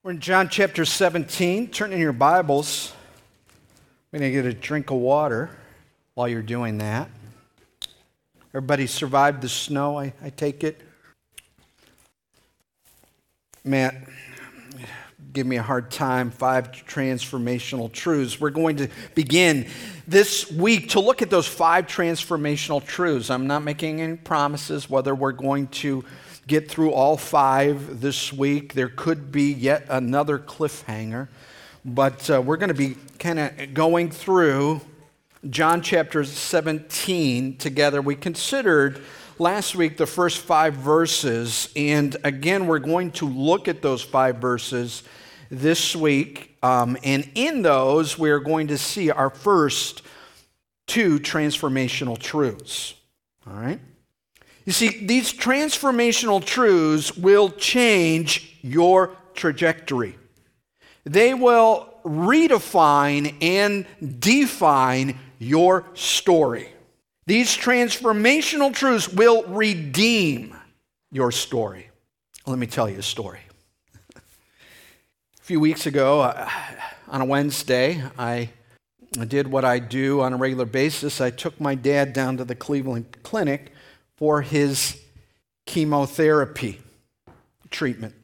We're in John chapter 17. Turn in your Bibles. I'm going to get a drink of water while you're doing that. Everybody survived the snow, I take it? Matt, give me a hard time. 5 transformational truths. We're going to begin this week to look at those 5 transformational truths. I'm not making any promises whether we're going to get through all 5 this week. There could be yet another cliffhanger. But we're going to be kind of going through John chapter 17 together. We considered last week the first 5 verses. And again, we're going to look at those 5 verses this week. And in those, we're going to see our first 2 transformational truths. All right? You see, these transformational truths will change your trajectory. They will redefine and define your story. These transformational truths will redeem your story. Let me tell you a story. A few weeks ago, on a Wednesday, I did what I do on a regular basis. I took my dad down to the Cleveland Clinic for his chemotherapy treatment.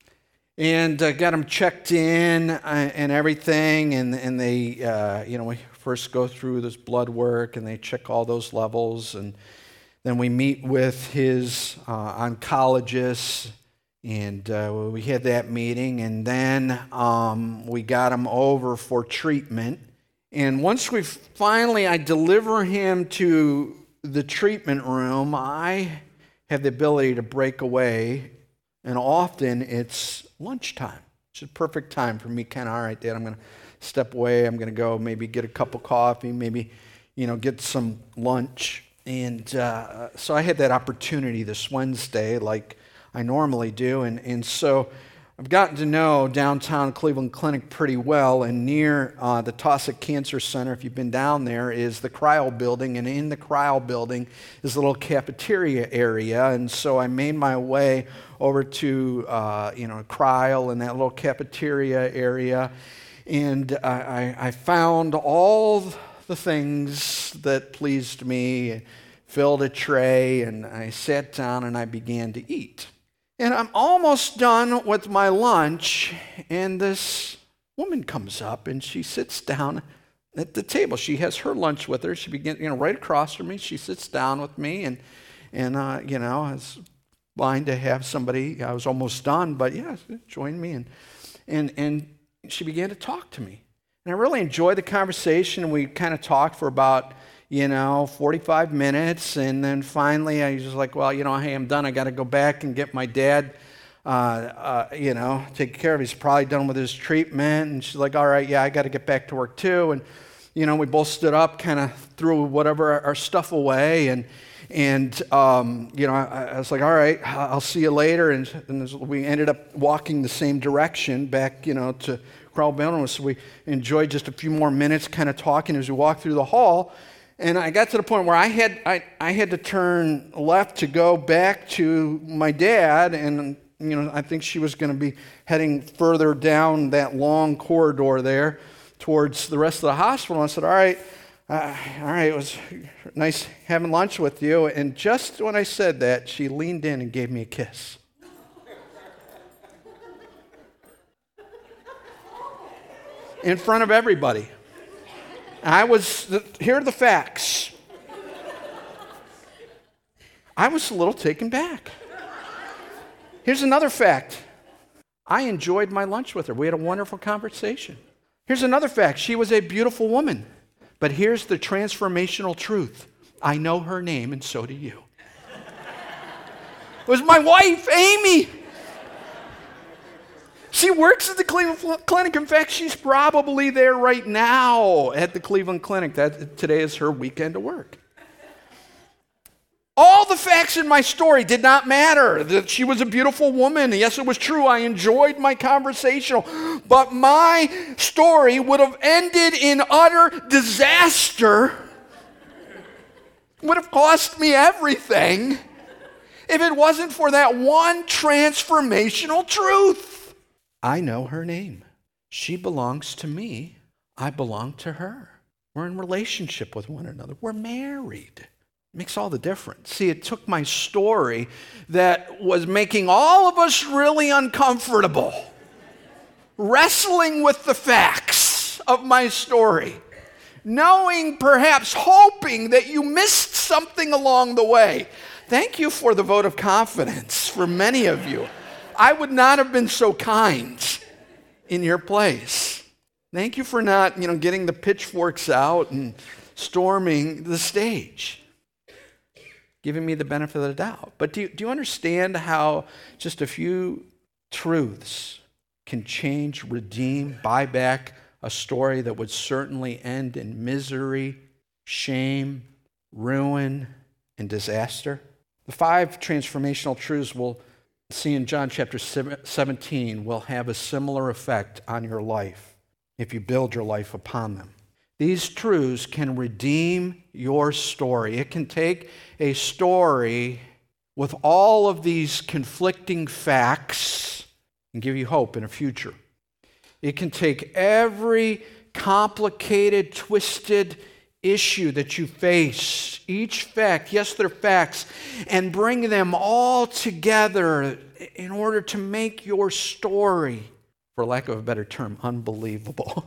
And got him checked in and everything, and they, we first go through this blood work, and they check all those levels, and then we meet with his oncologist, and we had that meeting, and then we got him over for treatment. And once I deliver him to the treatment room, I have the ability to break away, and often it's lunchtime. It's a perfect time for me, all right, Dad, I'm going to step away. I'm going to go maybe get a cup of coffee, maybe, get some lunch. And so I had that opportunity this Wednesday like I normally do. And so I've gotten to know downtown Cleveland Clinic pretty well, and near the Taussig Cancer Center, if you've been down there, is the cryo building, and in the cryo building is a little cafeteria area, and so I made my way over to cryo in that little cafeteria area, and I found all the things that pleased me, filled a tray, and I sat down and I began to eat. And I'm almost done with my lunch, and this woman comes up, and she sits down at the table. She has her lunch with her. She begins, right across from me. She sits down with me, and I was fine to have somebody. I was almost done, but yeah, join me, and she began to talk to me. And I really enjoyed the conversation. We kind of talked for about 45 minutes, and then finally I was just like, well, hey, I'm done. I got to go back and get my dad, take care of. He's probably done with his treatment. And she's like, all right, yeah, I got to get back to work too. And, we both stood up, kind of threw whatever our stuff away, and I was like, all right, I'll see you later. And we ended up walking the same direction back, to Crowell Building. So we enjoyed just a few more minutes kind of talking as we walked through the hall. And I got to the point where I had to turn left to go back to my dad, and I think she was going to be heading further down that long corridor there towards the rest of the hospital. And I said, all right, it was nice having lunch with you. And just when I said that, she leaned in and gave me a kiss. In front of everybody. Here are the facts. I was a little taken back. Here's another fact. I enjoyed my lunch with her. We had a wonderful conversation. Here's another fact. She was a beautiful woman. But here's the transformational truth. I know her name, and so do you. It was my wife, Amy. She works at the Cleveland Clinic. In fact, she's probably there right now at the Cleveland Clinic. Today is her weekend of work. All the facts in my story did not matter. That she was a beautiful woman. Yes, it was true. I enjoyed my conversation. But my story would have ended in utter disaster. Would have cost me everything if it wasn't for that one transformational truth. I know her name. She belongs to me. I belong to her. We're in relationship with one another. We're married. It makes all the difference. See, it took my story that was making all of us really uncomfortable, wrestling with the facts of my story, knowing, perhaps hoping that you missed something along the way. Thank you for the vote of confidence for many of you. I would not have been so kind in your place. Thank you for not, getting the pitchforks out and storming the stage, giving me the benefit of the doubt. But do you understand how just a few truths can change, redeem, buy back a story that would certainly end in misery, shame, ruin, and disaster? The 5 transformational truths we'll see in John chapter 17 will have a similar effect on your life if you build your life upon them. These truths can redeem your story. It can take a story with all of these conflicting facts and give you hope in a future. It can take every complicated, twisted issue that you face, each fact, yes, they're facts, and bring them all together in order to make your story, for lack of a better term, unbelievable,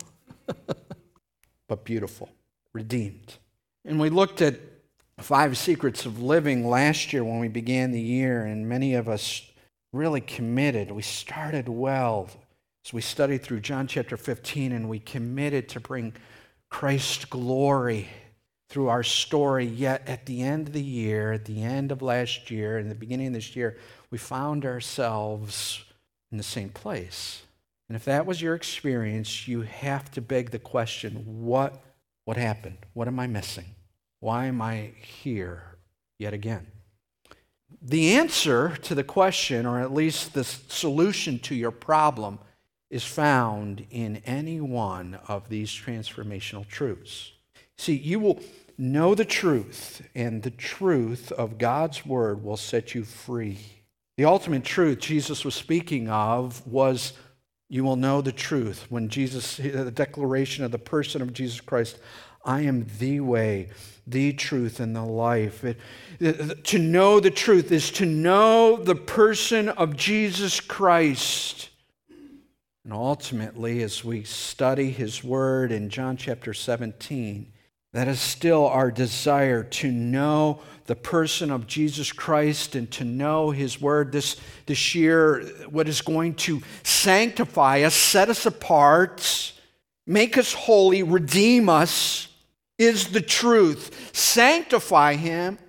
but beautiful, redeemed. And we looked at 5 secrets of living last year when we began the year, and many of us really committed. We started well as we studied through John chapter 15, and we committed to bring Christ's glory through our story. Yet at the end of the year, at the end of last year, and the beginning of this year, we found ourselves in the same place. And if that was your experience, you have to beg the question, what happened? What am I missing? Why am I here yet again? The answer to the question, or at least the solution to your problem, is found in any one of these transformational truths. See, you will know the truth, and the truth of God's word will set you free. The ultimate truth Jesus was speaking of was, you will know the truth. When the declaration of the person of Jesus Christ, I am the way, the truth, and the life. To know the truth is to know the person of Jesus Christ. And ultimately, as we study his word in John chapter 17, that is still our desire, to know the person of Jesus Christ and to know his word. This year, what is going to sanctify us, set us apart, make us holy, redeem us, is the truth. Sanctify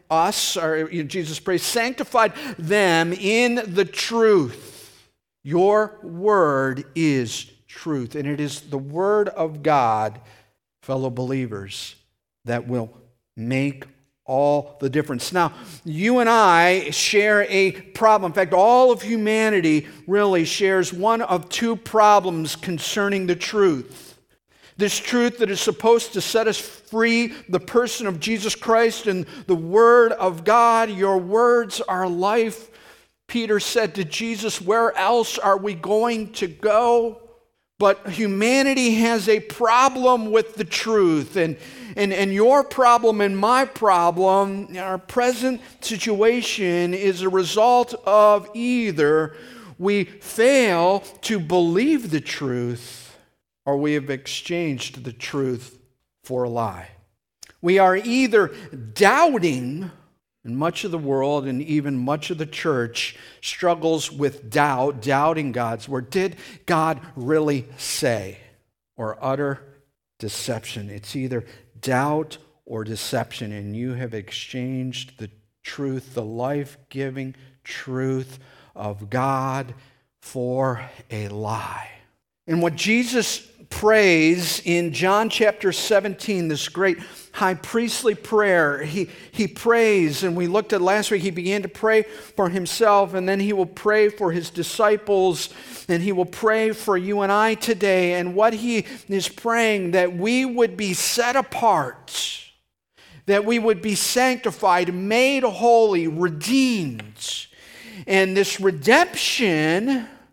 Jesus prays, sanctified them in the truth. Your word is truth, and it is the word of God, fellow believers, that will make all the difference. Now, you and I share a problem. In fact, all of humanity really shares one of 2 problems concerning the truth. This truth that is supposed to set us free, the person of Jesus Christ and the Word of God. Your words are life. Peter said to Jesus, where else are we going to go? But humanity has a problem with the truth. And your problem and my problem, our present situation, is a result of either we fail to believe the truth or we have exchanged the truth for a lie. We are either doubting, and much of the world and even much of the church struggles with doubting God's word. Did God really say? Or utter deception. It's either doubt or deception, and you have exchanged the truth, the life-giving truth of God, for a lie. And what Jesus prays in John chapter 17, this great high priestly prayer, he prays, and we looked at last week, he began to pray for himself, and then he will pray for his disciples, and he will pray for you and I today. And what he is praying, that we would be set apart, that we would be sanctified, made holy, redeemed. And this redemption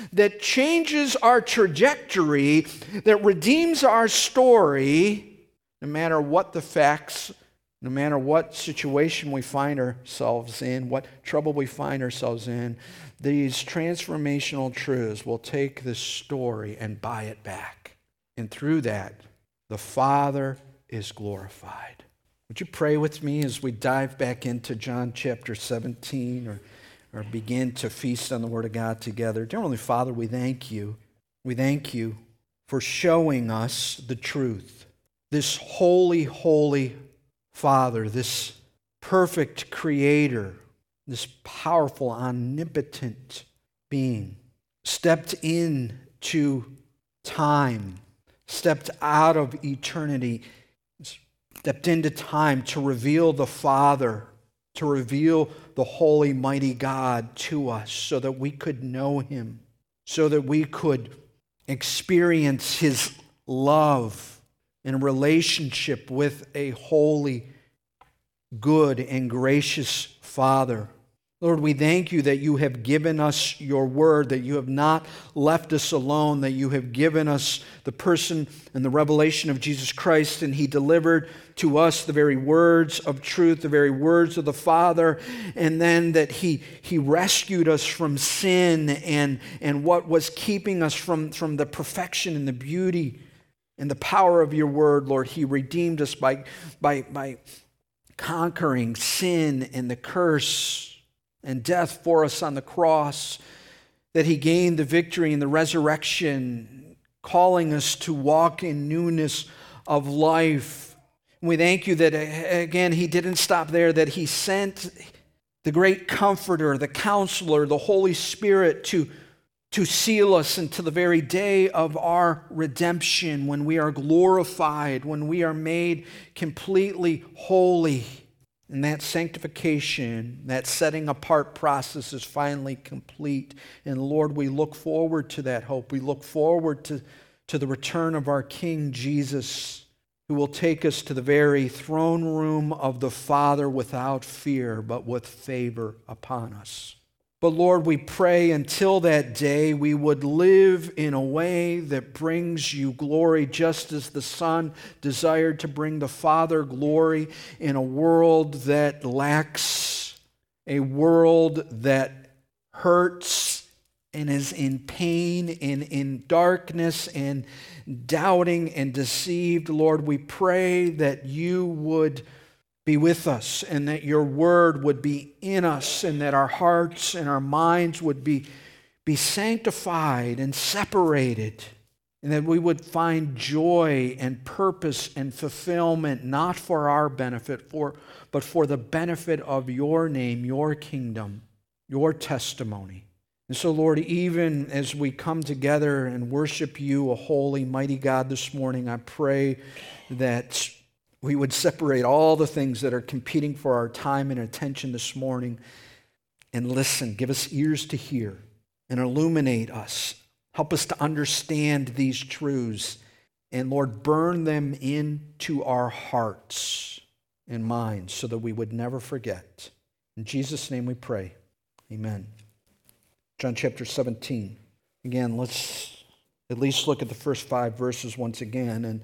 that changes our trajectory, that redeems our story, no matter what the facts, no matter what situation we find ourselves in, what trouble we find ourselves in. These transformational truths will take this story and buy it back. And through that, the Father is glorified. Would you pray with me as we dive back into John chapter 17 or begin to feast on the Word of God together? Dear Heavenly Father, we thank you. We thank you for showing us the truth. This holy, holy Father, this perfect Creator, this powerful, omnipotent being, stepped into time, stepped out of eternity, stepped into time to reveal the Father, to reveal the holy, mighty God to us so that we could know Him, so that we could experience His love in a relationship with a holy, good, and gracious Father. Lord, we thank you that you have given us your word, that you have not left us alone, that you have given us the person and the revelation of Jesus Christ, and He delivered to us the very words of truth, the very words of the Father, and then that He rescued us from sin and what was keeping us from the perfection and the beauty and the power of your word, Lord. He redeemed us by conquering sin and the curse and death for us on the cross, that He gained the victory in the resurrection, calling us to walk in newness of life. And we thank you that, again, He didn't stop there, that He sent the great Comforter, the Counselor, the Holy Spirit to seal us until the very day of our redemption, when we are glorified, when we are made completely holy. And that sanctification, that setting apart process is finally complete. And Lord, we look forward to that hope. We look forward to the return of our King Jesus, who will take us to the very throne room of the Father without fear, but with favor upon us. But Lord, we pray until that day we would live in a way that brings you glory, just as the Son desired to bring the Father glory in a world that lacks, a world that hurts and is in pain and in darkness and doubting and deceived. Lord, we pray that you would be with us, and that your word would be in us, and that our hearts and our minds would be sanctified and separated, and that we would find joy and purpose and fulfillment, not for our benefit, but for the benefit of your name, your kingdom, your testimony. And so, Lord, even as we come together and worship you, a holy, mighty God, this morning, I pray that we would separate all the things that are competing for our time and attention this morning and listen. Give us ears to hear and illuminate us. Help us to understand these truths. And Lord, burn them into our hearts and minds so that we would never forget. In Jesus' name we pray. Amen. John chapter 17. Again, let's at least look at the first 5 verses once again. And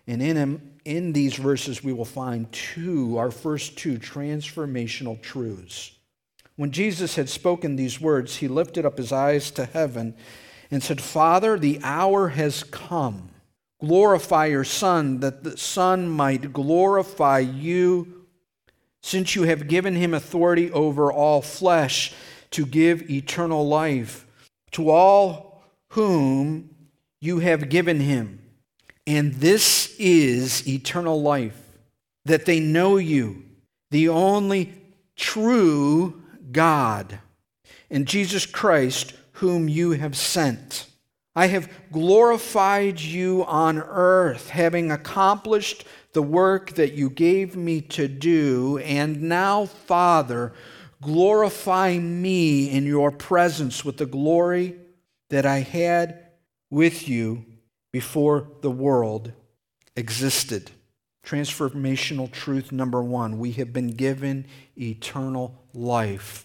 in these verses, we will find our first two transformational truths. When Jesus had spoken these words, he lifted up his eyes to heaven and said, Father, the hour has come. Glorify your Son, that the Son might glorify you, since you have given him authority over all flesh to give eternal life to all whom you have given him. And this is eternal life, that they know you, the only true God, and Jesus Christ, whom you have sent. I have glorified you on earth, having accomplished the work that you gave me to do. And now, Father, glorify me in your presence with the glory that I had with you before the world existed. Transformational truth number 1, we have been given eternal life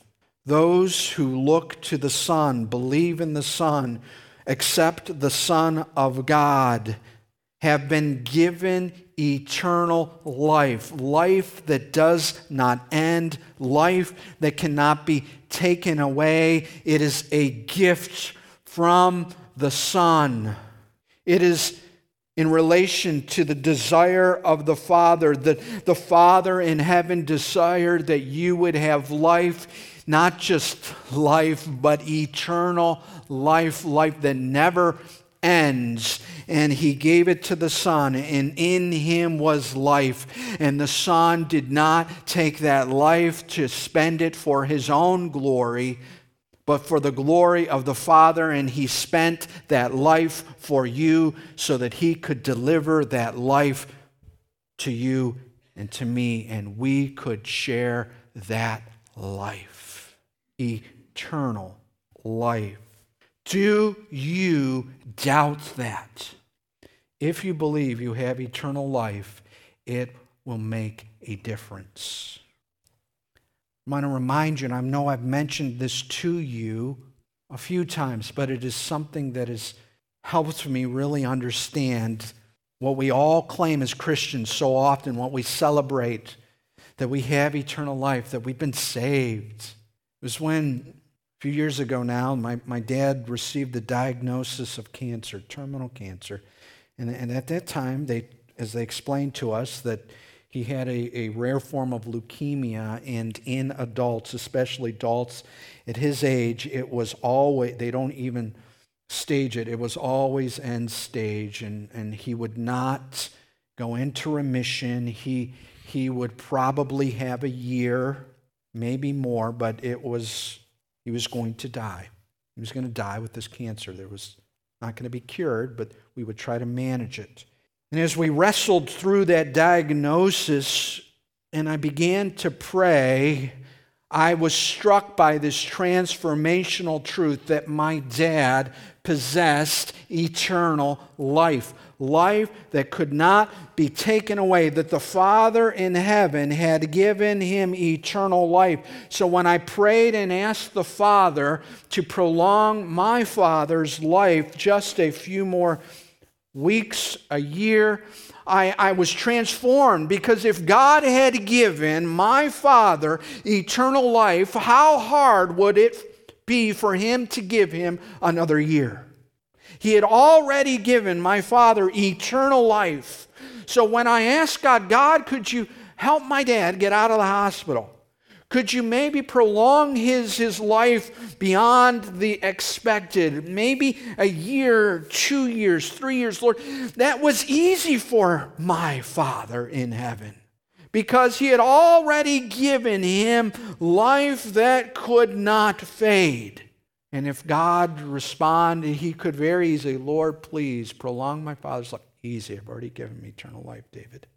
Those who look to the Son, believe in the Son, accept the Son of God, have been given eternal life, life that does not end, life that cannot be taken away. It is a gift from the Son. It is in relation to the desire of the Father, that the Father in heaven desired that you would have life, not just life, but eternal life, life that never ends. And He gave it to the Son, and in Him was life. And the Son did not take that life to spend it for His own glory, but for the glory of the Father, and He spent that life for you so that He could deliver that life to you and to me, and we could share that life, eternal life. Do you doubt that? If you believe you have eternal life, it will make a difference. I want to remind you, and I know I've mentioned this to you a few times, but it is something that has helped me really understand what we all claim as Christians so often, what we celebrate, that we have eternal life, that we've been saved. It was when, a few years ago now, my dad received the diagnosis of cancer, terminal cancer. And at that time, as they explained to us, that he had a rare form of leukemia, and in adults, especially adults at his age, it was always, they don't even stage it, it was always end stage, and he would not go into remission. He would probably have a year, maybe more, but he was going to die. He was going to die with this cancer. There was not going to be cured, but we would try to manage it. And as we wrestled through that diagnosis and I began to pray, I was struck by this transformational truth that my dad possessed eternal life. Life that could not be taken away, that the Father in heaven had given him eternal life. So when I prayed and asked the Father to prolong my father's life just a few more weeks, a year, I was transformed, because if God had given my father eternal life, how hard would it be for him to give him another year? He had already given my father eternal life. So when I asked God, could you help my dad get out of the hospital? Could you maybe prolong his life beyond the expected? Maybe a year, 2 years, 3 years, Lord. That was easy for my Father in heaven, because he had already given him life that could not fade. And if God responded, he could very easily, Lord, please prolong my father's life. Easy, I've already given him eternal life, David.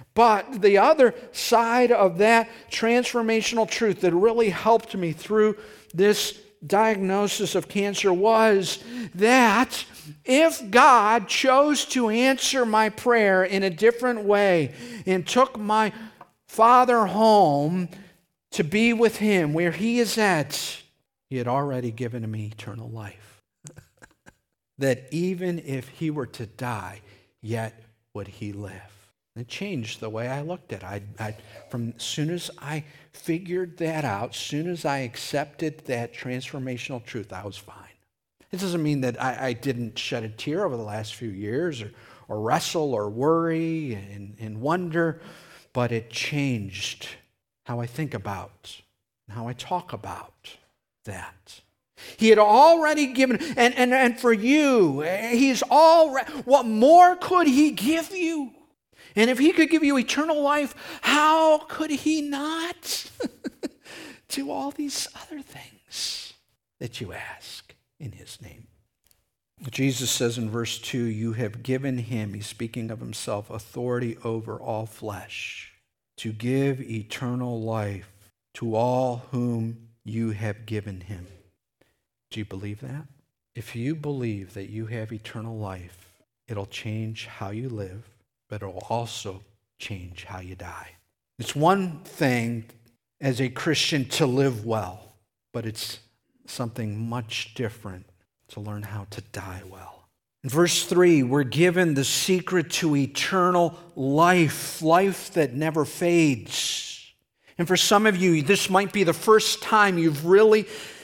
But the other side of that transformational truth that really helped me through this diagnosis of cancer was that if God chose to answer my prayer in a different way and took my father home to be with him where he is at, he had already given him eternal life. That even if he were to die, yet would he live. It changed the way I looked at it. From as soon as I figured that out, as soon as I accepted that transformational truth, I was fine. It doesn't mean that I didn't shed a tear over the last few years or wrestle or worry and wonder, but it changed how I think about and how I talk about that. He had already given, and for you, he's already, what more could he give you? And if he could give you eternal life, how could he not do all these other things that you ask in his name? Jesus says in verse 2, you have given him, he's speaking of himself, authority over all flesh, to give eternal life to all whom you have given him. Do you believe that? If you believe that you have eternal life, it'll change how you live, but it will also change how you die. It's one thing as a Christian to live well. but it's something much different to learn how to die well. In verse 3, we're given the secret to eternal life, life that never fades. And for some of you, this might be the first time you've really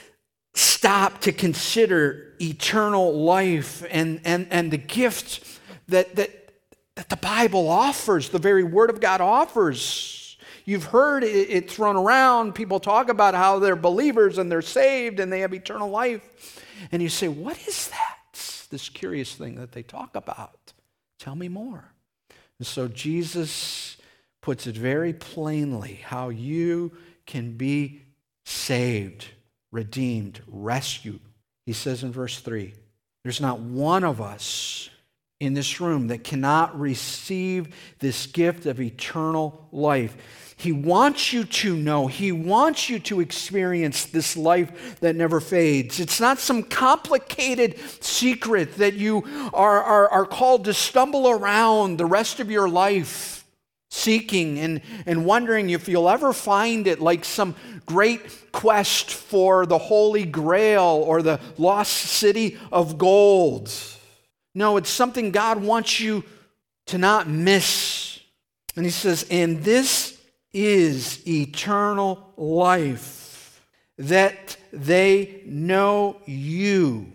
stopped to consider eternal life and the gift that the Bible offers, the very Word of God offers. You've heard it thrown around. People talk about how they're believers and they're saved and they have eternal life. And you say, what is that? This curious thing that they talk about. Tell me more. And so Jesus puts it very plainly how you can be saved, redeemed, rescued. He says in verse 3, there's not one of us in this room that cannot receive this gift of eternal life. He wants you to know, He wants you to experience this life that never fades. It's not some complicated secret that you are called to stumble around the rest of your life seeking and wondering if you'll ever find it, like some great quest for the Holy Grail or the lost city of gold. No, it's something God wants you to not miss. And He says, and this is eternal life, that they know you,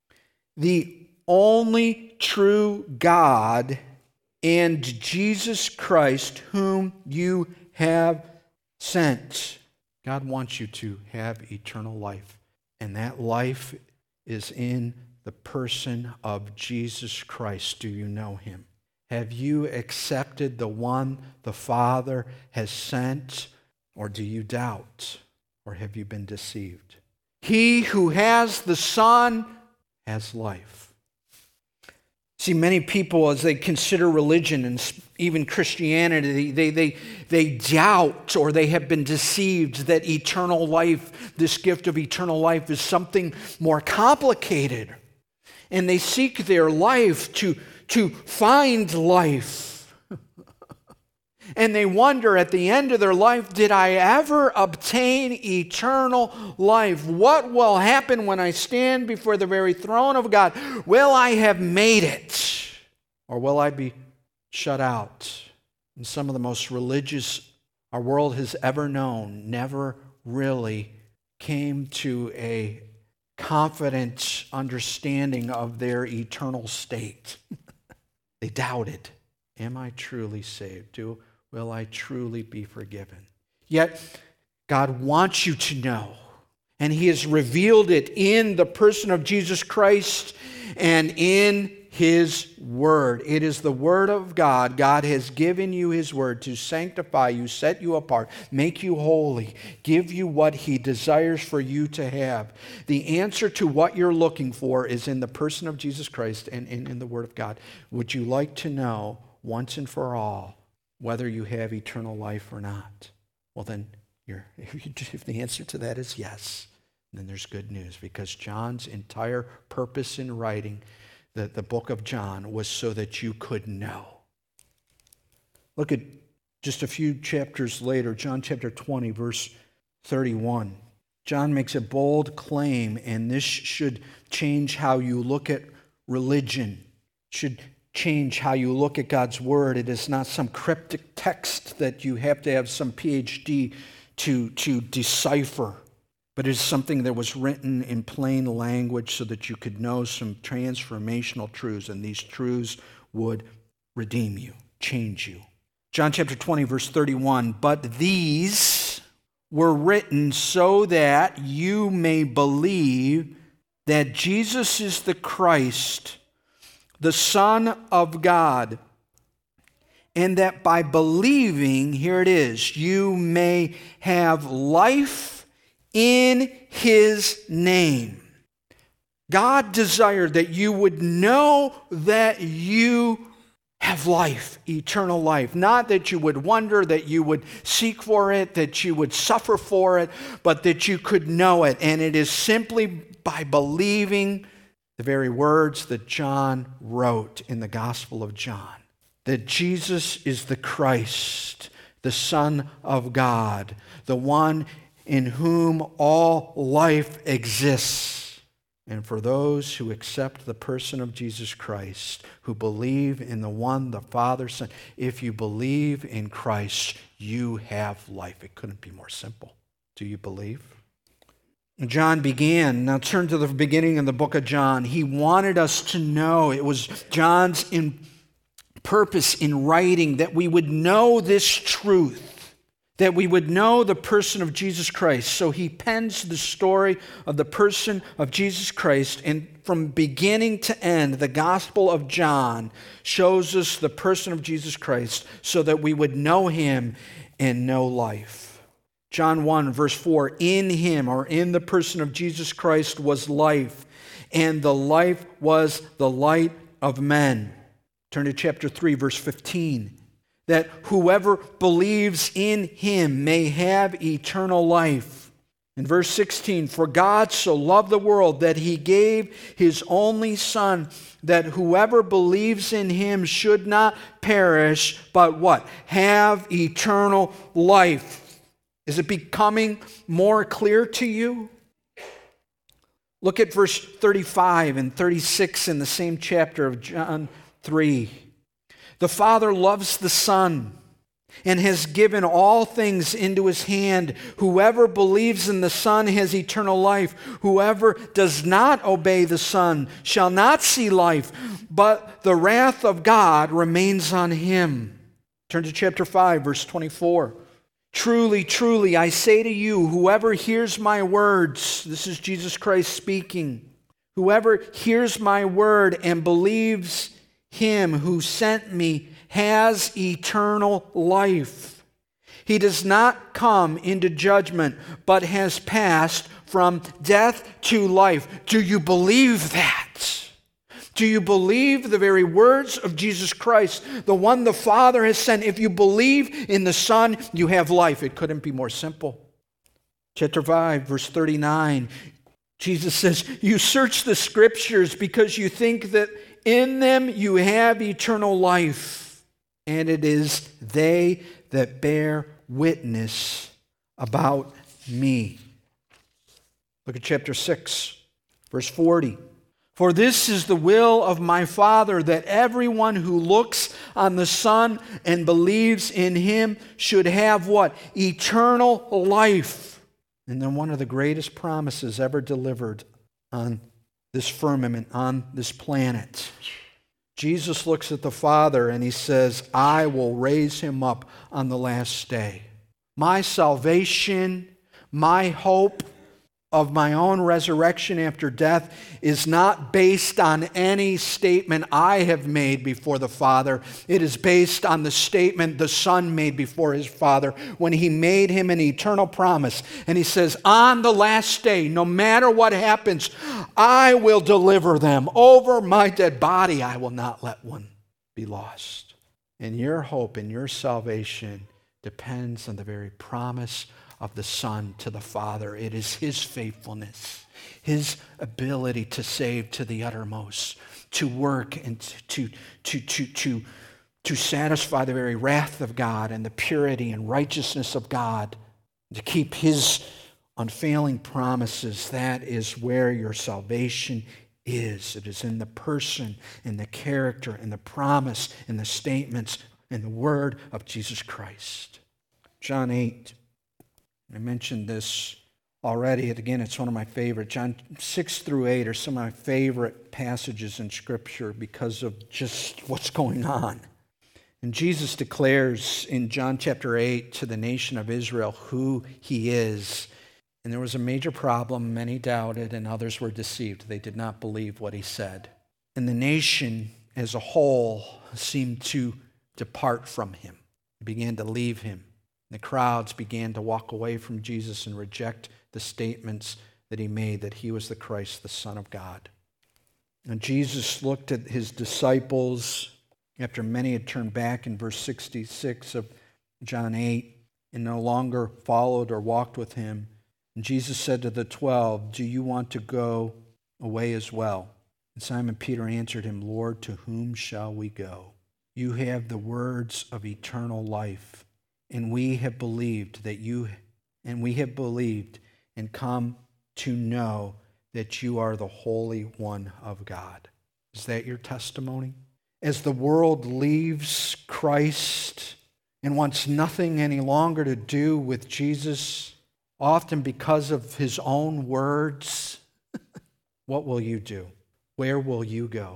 the only true God, and Jesus Christ, whom you have sent. God wants you to have eternal life, and that life is in the person of Jesus Christ. Do you know Him? Have you accepted the one the Father has sent, or do you doubt, or have you been deceived? He who has the Son has life. See, many people, as they consider religion and even Christianity, they doubt or they have been deceived that eternal life, this gift of eternal life, is something more complicated. And they seek their life to find life. And they wonder at the end of their life, did I ever obtain eternal life? What will happen when I stand before the very throne of God? Will I have made it? Or will I be shut out? And some of the most religious our world has ever known never really came to a confident understanding of their eternal state. They doubted, am I truly saved? Will I truly be forgiven? Yet, God wants you to know, and He has revealed it in the person of Jesus Christ and in His Word. It is the Word of God. God has given you His Word to sanctify you, set you apart, make you holy, give you what He desires for you to have. The answer to what you're looking for is in the person of Jesus Christ and in the Word of God. Would you like to know once and for all whether you have eternal life or not? Well, then, if the answer to that is yes, then there's good news, because John's entire purpose in writing the book of John was so that you could know. Look at just a few chapters later, John chapter 20, verse 31. John makes a bold claim, and this should change how you look at religion. It should change how you look at God's Word. It is not some cryptic text that you have to have some PhD to decipher, but it is something that was written in plain language so that you could know some transformational truths, and these truths would redeem you, change you. John chapter 20, verse 31, but these were written so that you may believe that Jesus is the Christ, the Son of God, and that by believing, here it is, you may have life in His name. God desired that you would know that you have life, eternal life. Not that you would wonder, that you would seek for it, that you would suffer for it, but that you could know it. And it is simply by believing the very words that John wrote in the Gospel of John, that Jesus is the Christ, the Son of God, the one in whom all life exists. And for those who accept the person of Jesus Christ, who believe in the one the Father sent, if you believe in Christ, you have life. It couldn't be more simple. Do you believe? John began. Now turn to the beginning of the book of John. He wanted us to know. It was John's purpose in writing that we would know this truth, that we would know the person of Jesus Christ. So he pens the story of the person of Jesus Christ, and from beginning to end, the Gospel of John shows us the person of Jesus Christ so that we would know him and know life. John 1, verse 4, in him, or in the person of Jesus Christ, was life, and the life was the light of men. Turn to chapter 3, verse 15. That whoever believes in him may have eternal life. In verse 16, for God so loved the world that he gave his only Son, that whoever believes in him should not perish, but what? Have eternal life. Is it becoming more clear to you? Look at verse 35 and 36 in the same chapter of John 3. The Father loves the Son and has given all things into his hand. Whoever believes in the Son has eternal life. Whoever does not obey the Son shall not see life, but the wrath of God remains on him. Turn to chapter 5, verse 24. Truly, truly, I say to you, whoever hears my words, this is Jesus Christ speaking, whoever hears my word and believes him who sent me has eternal life. He does not come into judgment, but has passed from death to life. Do you believe that? Do you believe the very words of Jesus Christ, the one the Father has sent? If you believe in the Son, you have life. It couldn't be more simple. Chapter 5, verse 39, Jesus says, you search the Scriptures because you think that in them you have eternal life, and it is they that bear witness about me. Look at chapter 6, verse 40. For this is the will of my Father, that everyone who looks on the Son and believes in him should have what? Eternal life. And then one of the greatest promises ever delivered on this firmament, on this planet. Jesus looks at the Father and he says, I will raise him up on the last day. My salvation, my hope of my own resurrection after death is not based on any statement I have made before the Father. It is based on the statement the Son made before his Father when he made him an eternal promise. And he says, on the last day, no matter what happens, I will deliver them. Over my dead body, I will not let one be lost. And your hope and your salvation depends on the very promise of the Son to the Father. It is his faithfulness, his ability to save to the uttermost, to work and to satisfy the very wrath of God and the purity and righteousness of God, to keep his unfailing promises. That is where your salvation is. It is in the person, in the character, in the promise, in the statements, in the word of Jesus Christ. John 8. I mentioned this already. Again, it's one of my favorite. John 6 through 8 are some of my favorite passages in Scripture because of just what's going on. And Jesus declares in John chapter 8 to the nation of Israel who he is. And there was a major problem. Many doubted and others were deceived. They did not believe what he said. And the nation as a whole seemed to depart from him. They began to leave him. The crowds began to walk away from Jesus and reject the statements that he made, that he was the Christ, the Son of God. And Jesus looked at his disciples after many had turned back in verse 66 of John 8 and no longer followed or walked with him. And Jesus said to the 12, do you want to go away as well? And Simon Peter answered him, Lord, to whom shall we go? You have the words of eternal life. And we have believed that you and we have believed and come to know that you are the Holy One of God. Is that your testimony? As the world leaves Christ and wants nothing any longer to do with Jesus, often because of his own words, what will you do? Where will you go?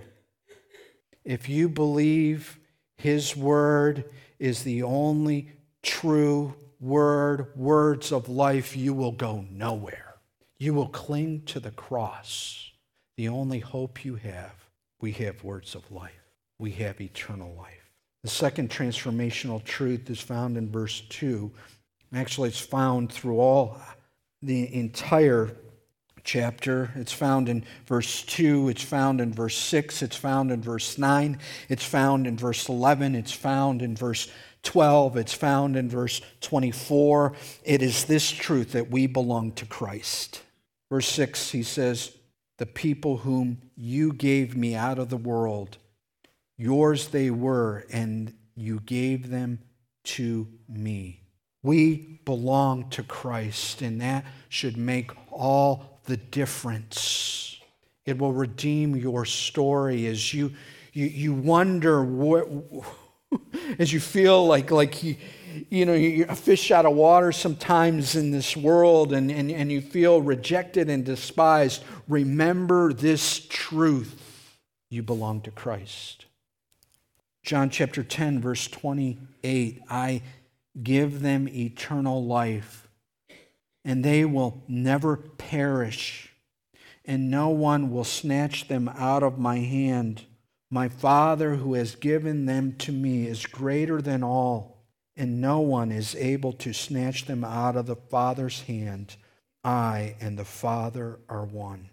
If you believe his word is the only true words of life, you will go nowhere. You will cling to the cross. The only hope you have, we have words of life. We have eternal life. The second transformational truth is found in verse 2. Actually, it's found through all the entire chapter. It's found in verse 2. It's found in verse 6. It's found in verse 9. It's found in verse 11. It's found in verse 12. It's found in verse 24. It is this truth that we belong to Christ. Verse 6, he says, "The people whom you gave me out of the world, yours they were, and you gave them to me." We belong to Christ, and that should make all the difference. It will redeem your story as you wonder what, as you feel like you're a fish out of water sometimes in this world, and you feel rejected and despised. Remember this truth: you belong to Christ. John chapter 10, verse 28, "I give them eternal life, and they will never perish, and no one will snatch them out of my hand. My Father who has given them to me is greater than all, and no one is able to snatch them out of the Father's hand. I and the Father are one."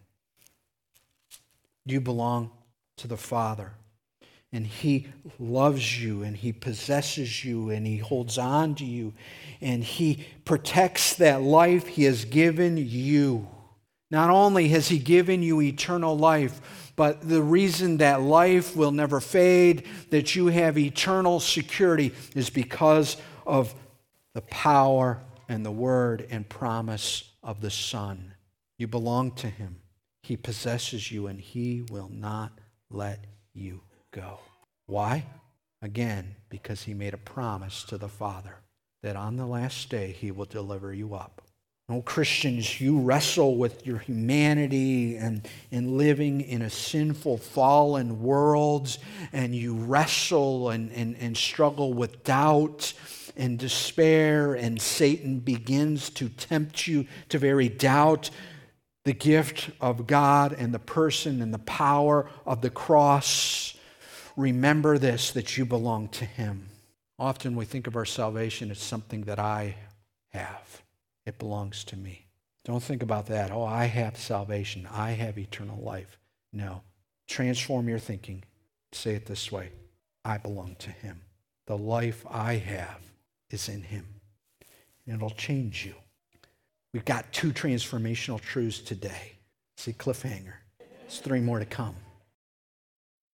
You belong to the Father, and he loves you, and he possesses you, and he holds on to you, and he protects that life he has given you. Not only has he given you eternal life, but the reason that life will never fade, that you have eternal security, is because of the power and the word and promise of the Son. You belong to him. He possesses you, and he will not let you go. Why? Again, because he made a promise to the Father that on the last day he will deliver you up. Oh, Christians, you wrestle with your humanity and living in a sinful, fallen world, and you wrestle and struggle with doubt and despair, and Satan begins to tempt you to very doubt the gift of God and the person and the power of the cross. Remember this, that you belong to him. Often we think of our salvation as something that I have. It belongs to me. Don't think about that. Oh, I have salvation. I have eternal life. No. Transform your thinking. Say it this way: I belong to him. The life I have is in him. And it'll change you. We've got 2 transformational truths today. See, cliffhanger. There's 3 more to come.